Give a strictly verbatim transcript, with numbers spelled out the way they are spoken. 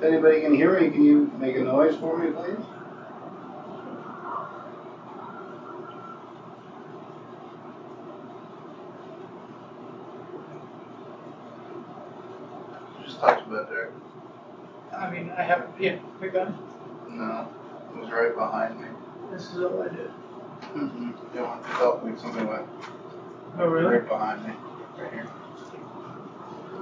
If anybody can hear me, can you make a noise for me, please? Just talked about there. I mean, I haven't. Yeah, we got it. No, it was right behind me. This is all I did. Mm-hmm. It felt like something went Oh, really? right behind me, right here.